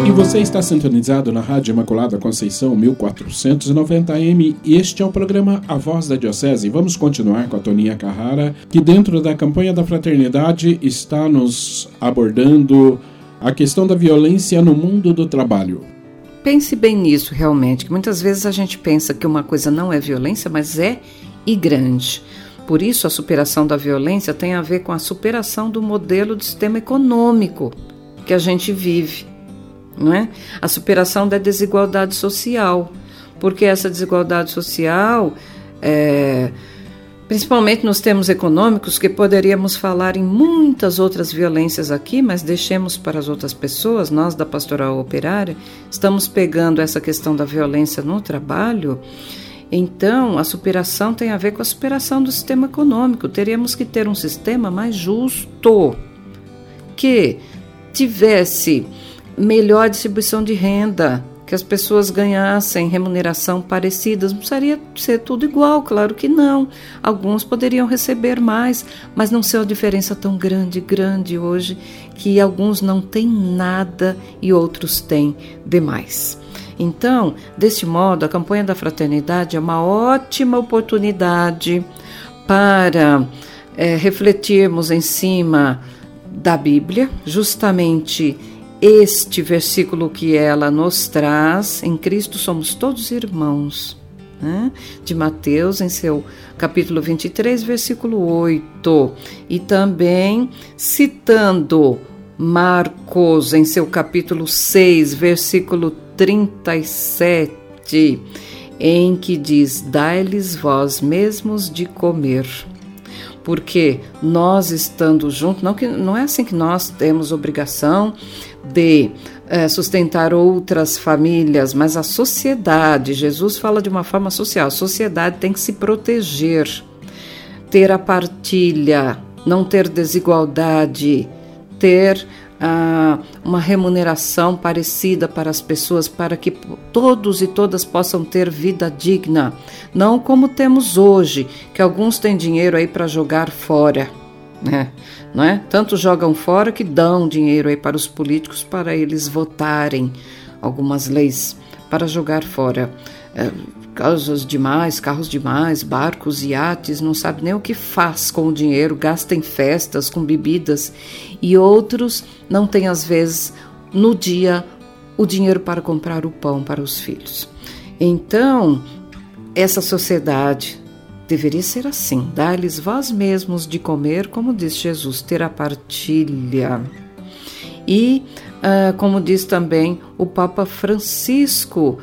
E você está sintonizado na Rádio Imaculada Conceição 1490M e este é o programa A Voz da Diocese. Vamos continuar com a Toninha Carrara, que dentro da campanha da fraternidade está nos abordando a questão da violência no mundo do trabalho. Pense bem nisso realmente, que muitas vezes a gente pensa que uma coisa não é violência, mas é e grande. Por isso a superação da violência tem a ver com a superação do modelo do sistema econômico que a gente vive. Não é? A superação da desigualdade social, porque essa desigualdade social, principalmente nos termos econômicos, que poderíamos falar em muitas outras violências aqui, mas deixemos para as outras pessoas. Nós da Pastoral Operária estamos pegando essa questão da violência no trabalho. Então a superação tem a ver com a superação do sistema econômico. Teríamos que ter um sistema mais justo, que tivesse melhor distribuição de renda, que as pessoas ganhassem remuneração parecidas. Não precisaria ser tudo igual, claro que não. Alguns poderiam receber mais, mas não ser uma diferença tão grande hoje, que alguns não têm nada e outros têm demais. Então, deste modo, a campanha da fraternidade é uma ótima oportunidade para refletirmos em cima da Bíblia, justamente este versículo que ela nos traz: em Cristo somos todos irmãos, né? De Mateus, em seu capítulo 23, versículo 8, e também citando Marcos, em seu capítulo 6, versículo 37, em que diz: dai-lhes vós mesmos de comer. Porque nós estando juntos, não é assim que nós temos obrigação de sustentar outras famílias, mas a sociedade, Jesus fala de uma forma social, a sociedade tem que se proteger, ter a partilha, não ter desigualdade, ter uma remuneração parecida para as pessoas, para que todos e todas possam ter vida digna, não como temos hoje, que alguns têm dinheiro aí para jogar fora, né? Não é? Tanto jogam fora que dão dinheiro aí para os políticos para eles votarem algumas leis para jogar fora. Casas demais, carros demais, barcos, iates, não sabe nem o que faz com o dinheiro, gasta em festas, com bebidas, e outros não têm às vezes no dia o dinheiro para comprar o pão para os filhos. Então, essa sociedade deveria ser assim: dá-lhes vós mesmos de comer, como diz Jesus, ter a partilha. E, como diz também o Papa Francisco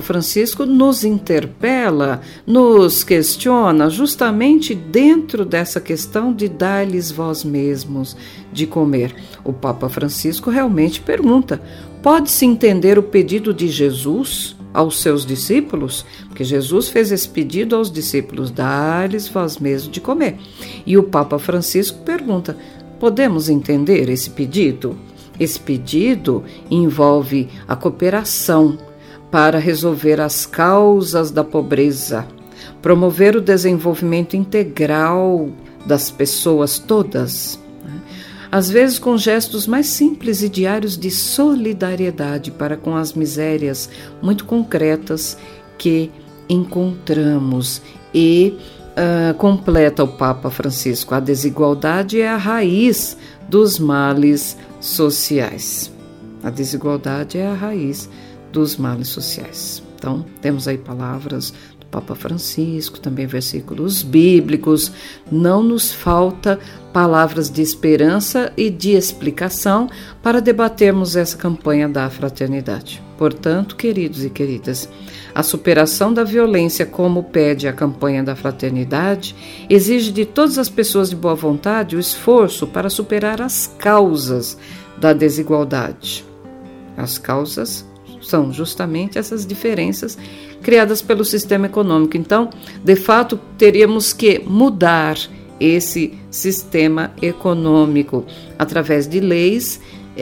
nos interpela, nos questiona justamente dentro dessa questão de dar-lhes vós mesmos de comer. O Papa Francisco realmente pergunta: pode-se entender o pedido de Jesus aos seus discípulos? Porque Jesus fez esse pedido aos discípulos: dá-lhes vós mesmos de comer. E o Papa Francisco pergunta: podemos entender esse pedido? Esse pedido envolve a cooperação para resolver as causas da pobreza, promover o desenvolvimento integral das pessoas todas, né? Às vezes com gestos mais simples e diários de solidariedade para com as misérias muito concretas que encontramos. E completa o Papa Francisco: a desigualdade é a raiz dos males sociais. A desigualdade é a raiz dos males sociais. Então, temos aí palavras do Papa Francisco, também versículos bíblicos. Não nos falta palavras de esperança e de explicação para debatermos essa campanha da fraternidade. Portanto, queridos e queridas, a superação da violência, como pede a campanha da fraternidade, exige de todas as pessoas de boa vontade o esforço para superar as causas da desigualdade. As causas são justamente essas diferenças criadas pelo sistema econômico. Então, de fato, teríamos que mudar esse sistema econômico através de leis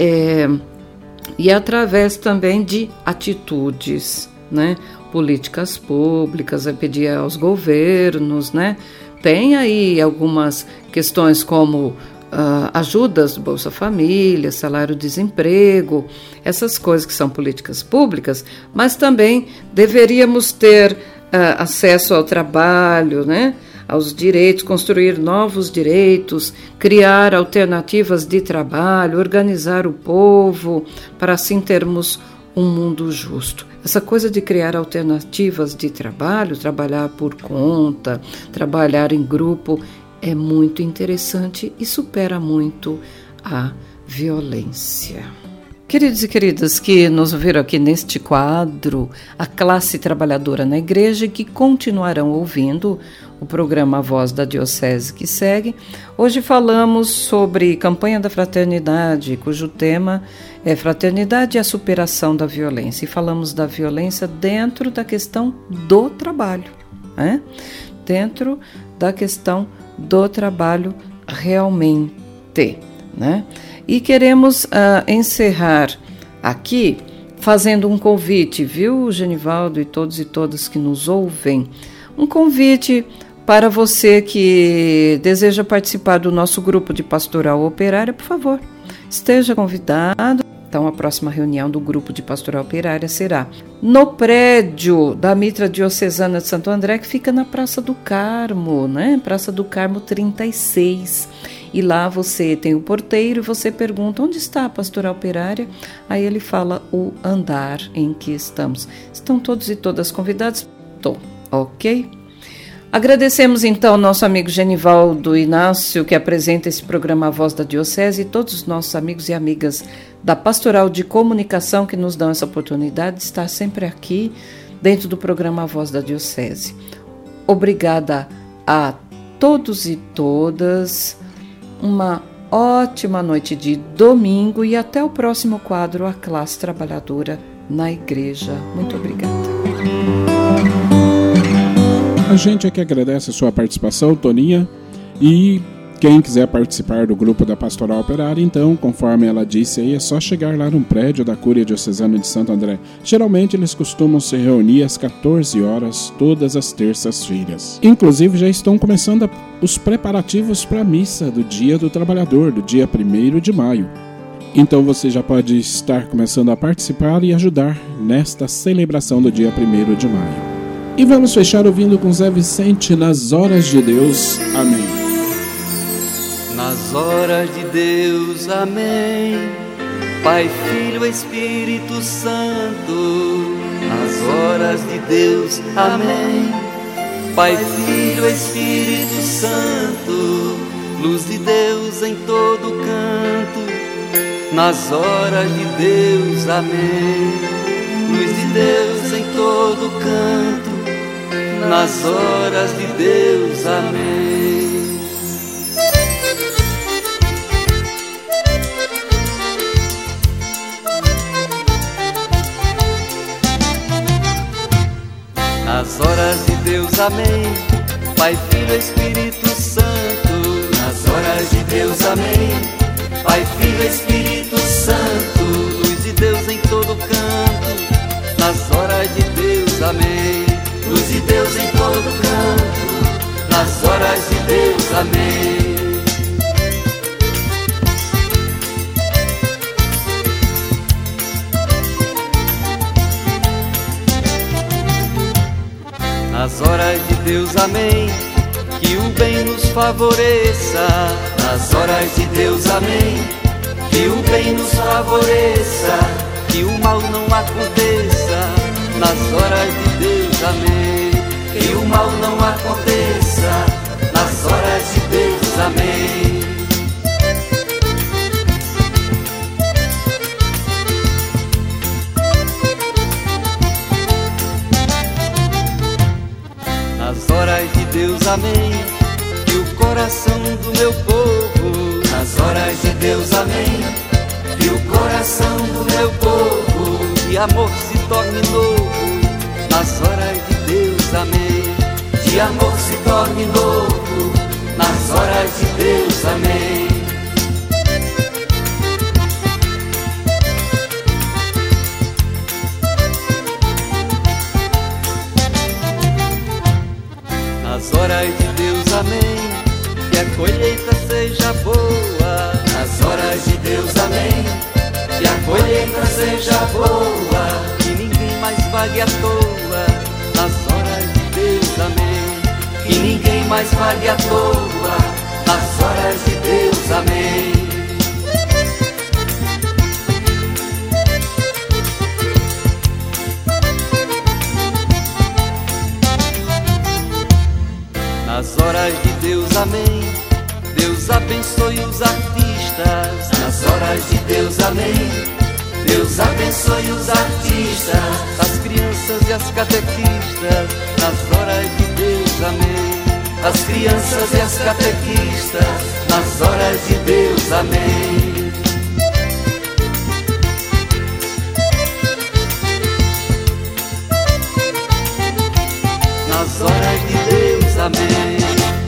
e através também de atitudes, né? Políticas públicas, a pedir aos governos, né? Tem aí algumas questões como ajudas do Bolsa Família, salário-desemprego, essas coisas que são políticas públicas, mas também deveríamos ter acesso ao trabalho, né? Aos direitos, construir novos direitos, criar alternativas de trabalho, organizar o povo, para assim termos um mundo justo. Essa coisa de criar alternativas de trabalho, trabalhar por conta, trabalhar em grupo, é muito interessante e supera muito a violência. Queridos e queridas que nos ouviram aqui neste quadro, a classe trabalhadora na igreja, que continuarão ouvindo o programa A Voz da Diocese que segue. Hoje falamos sobre campanha da fraternidade, cujo tema é Fraternidade e a Superação da Violência. E falamos da violência dentro da questão do trabalho, né? Dentro da questão do trabalho realmente, né? E queremos encerrar aqui fazendo um convite, viu, Genivaldo e todos e todas que nos ouvem, um convite para você que deseja participar do nosso grupo de pastoral operária, por favor, esteja convidado. Então, a próxima reunião do grupo de pastoral operária será no prédio da Mitra Diocesana de Santo André, que fica na Praça do Carmo, né? Praça do Carmo 36. E lá você tem o porteiro e você pergunta onde está a pastoral operária. Aí ele fala o andar em que estamos. Estão todos e todas convidados? Ok? Agradecemos então ao nosso amigo Genivaldo Inácio, que apresenta esse programa A Voz da Diocese, e todos os nossos amigos e amigas da Pastoral de Comunicação que nos dão essa oportunidade de estar sempre aqui dentro do programa A Voz da Diocese. Obrigada a todos e todas, uma ótima noite de domingo e até o próximo quadro, A Classe Trabalhadora na Igreja. Muito obrigada. A gente aqui agradece a sua participação, Toninha, e quem quiser participar do grupo da Pastoral Operária, então, conforme ela disse aí, é só chegar lá num prédio da Cúria Diocesana de Santo André. Geralmente eles costumam se reunir às 14 horas, todas as terças-feiras. Inclusive já estão começando os preparativos para a missa do Dia do Trabalhador, do dia 1º de maio. Então você já pode estar começando a participar e ajudar nesta celebração do dia 1º de maio. E vamos fechar ouvindo com Zé Vicente, Nas Horas de Deus. Amém. Nas horas de Deus, amém. Pai, Filho, Espírito Santo. Nas horas de Deus, amém. Pai, Filho, Espírito Santo. Luz de Deus em todo canto. Nas horas de Deus, amém. Luz de Deus em todo canto. Nas horas de Deus, amém. Nas horas de Deus, amém. Pai, Filho, Espírito Santo. Nas horas de Deus, amém. Pai, Filho, Espírito Santo. Luz de Deus em todo canto. Nas horas de Deus, amém. Luz de Deus em todo canto. Nas horas de Deus, amém. Nas horas de Deus, amém. Que o bem nos favoreça. Nas horas de Deus, amém. Que o bem nos favoreça. Que o mal não aconteça. Nas horas de Deus, amém. Que o mal não aconteça. Nas horas de Deus, amém. Nas horas de Deus, amém. Que o coração do meu povo. Nas horas de Deus, amém. Que o coração do meu povo de amor se torne novo. Nas horas de Deus, amém. De amor se torne novo. Nas horas de Deus, amém. Nas horas de Deus, amém. Que a colheita seja boa. mais vale à toa, nas horas de Deus, amém. Nas horas de Deus, amém. Deus abençoe os artistas. Nas horas de Deus, amém. Deus abençoe os artistas, as crianças e as catequistas. Nas horas de Deus, amém. As crianças e as catequistas. Nas horas de Deus, amém. Nas horas de Deus, amém.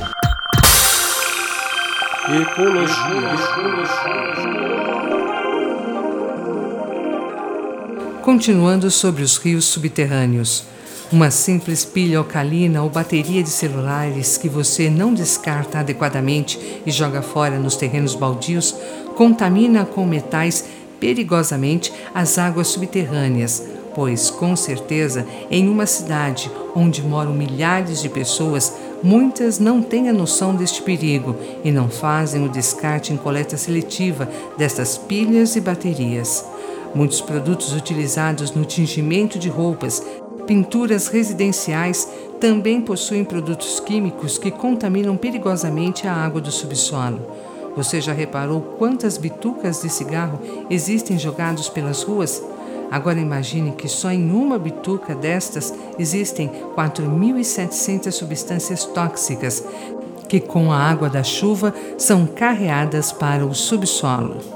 Continuando sobre os rios subterrâneos. Uma simples pilha alcalina ou bateria de celulares que você não descarta adequadamente e joga fora nos terrenos baldios contamina com metais perigosamente as águas subterrâneas, pois, com certeza, em uma cidade onde moram milhares de pessoas, muitas não têm a noção deste perigo e não fazem o descarte em coleta seletiva destas pilhas e baterias. Muitos produtos utilizados no tingimento de roupas, pinturas residenciais, também possuem produtos químicos que contaminam perigosamente a água do subsolo. Você já reparou quantas bitucas de cigarro existem jogados pelas ruas? Agora imagine que só em uma bituca destas existem 4.700 substâncias tóxicas que com a água da chuva são carreadas para o subsolo.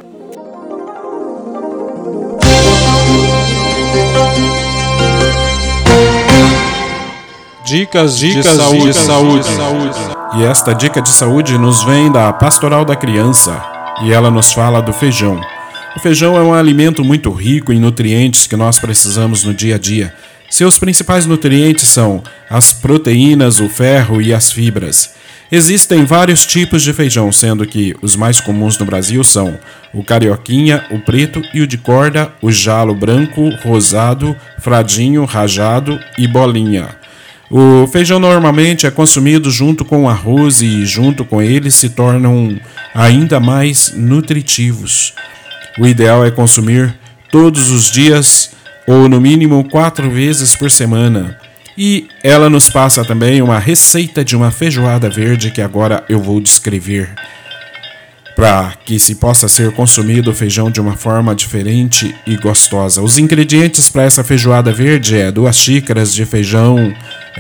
Dicas de saúde. E esta dica de saúde nos vem da Pastoral da Criança e ela nos fala do feijão. O feijão é um alimento muito rico em nutrientes que nós precisamos no dia a dia. Seus principais nutrientes são as proteínas, o ferro e as fibras. Existem vários tipos de feijão, sendo que os mais comuns no Brasil são o carioquinha, o preto e o de corda, o jalo branco, rosado, fradinho, rajado e bolinha. O feijão normalmente é consumido junto com o arroz e junto com ele se tornam ainda mais nutritivos. O ideal é consumir todos os dias ou no mínimo 4 vezes por semana. E ela nos passa também uma receita de uma feijoada verde que agora eu vou descrever. Para que se possa ser consumido o feijão de uma forma diferente e gostosa. Os ingredientes para essa feijoada verde é 2 xícaras de feijão,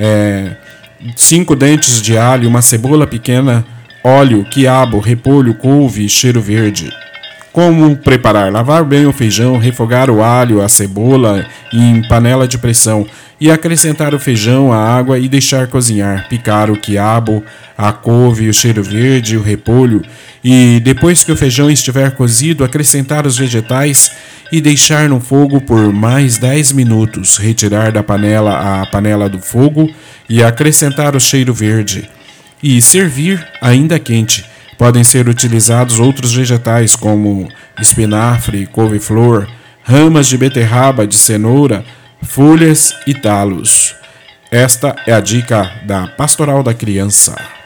5 dentes de alho, uma cebola pequena, óleo, quiabo, repolho, couve e cheiro verde. Como preparar? Lavar bem o feijão, refogar o alho, a cebola em panela de pressão e acrescentar o feijão, a água e deixar cozinhar. Picar o quiabo, a couve, o cheiro verde, o repolho e depois que o feijão estiver cozido, acrescentar os vegetais e deixar no fogo por mais 10 minutos. Retirar da panela a panela do fogo e acrescentar o cheiro verde e servir ainda quente. Podem ser utilizados outros vegetais como espinafre, couve-flor, ramas de beterraba, de cenoura, folhas e talos. Esta é a dica da Pastoral da Criança.